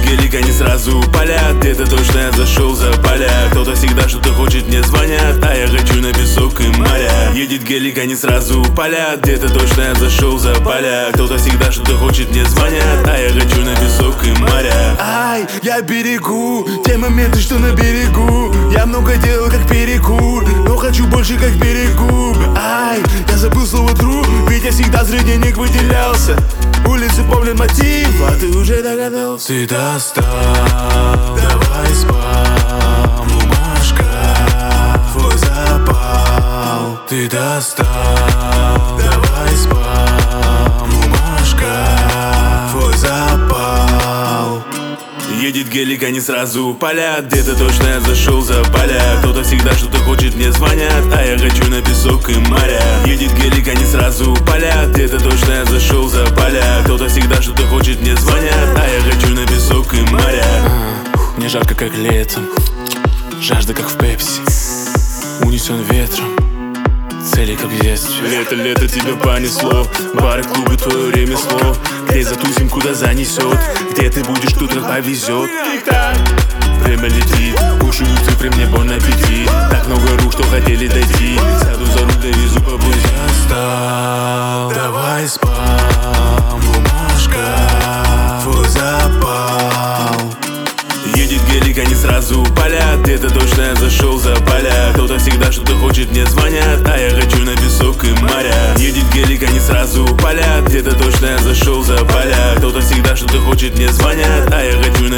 гелик, они сразу палят. Где-то точно я зашел за поля. Кто-то всегда что-то хочет, мне звонят, а я хочу на песок и моря. Едет гелик, они сразу палят. Где-то точно я зашел за поля. Кто-то всегда что-то хочет, мне звонят, а я хочу на песок и моря. Ай, я берегу те моменты, что на берегу. Я много делал, как перекур, но хочу больше, как берегу. Ай, я забыл слово true, ведь я всегда среди денег выделялся. Улицы помнят мотив, а ты уже догадался. Ты достал, давай спам, бумажка, твой запал. Ты достал, давай спам, бумажка, твой запал. Едет гелик, они сразу палят. Где-то точно я зашел за поля. Кто-то всегда что-то хочет, мне звонят, а я хочу на песок и моря. Едет гелик, они сразу палят. Где-то точно я зашел за поля. Кто-то всегда что-то хочет, мне звонят, а я хочу на песок и моря. Мне жарко, как летом, жажда, как в пепси, унесен ветром, цели, как в детстве. Лето, тебя понесло. Бары, клубы, твое ремесло. Где затусим, куда занесет. Где ты будешь, тут повезет. Время летит, кушаю цифры, мне бон аппетит. Так много рук, что хотели дойти. Сяду за руль, довезу по пути. Достал, давай спам, бумажка, твой запал. Едет гелик, они сразу палят. Где-то точно я зашел за поля. Кто-то всегда что-то хочет, мне звонят, а я хочу на песок и моря. Едет гелик, они сразу палят. Где-то точно я зашел за поля. Кто-то всегда что-то хочет, мне звонят, а я хочу на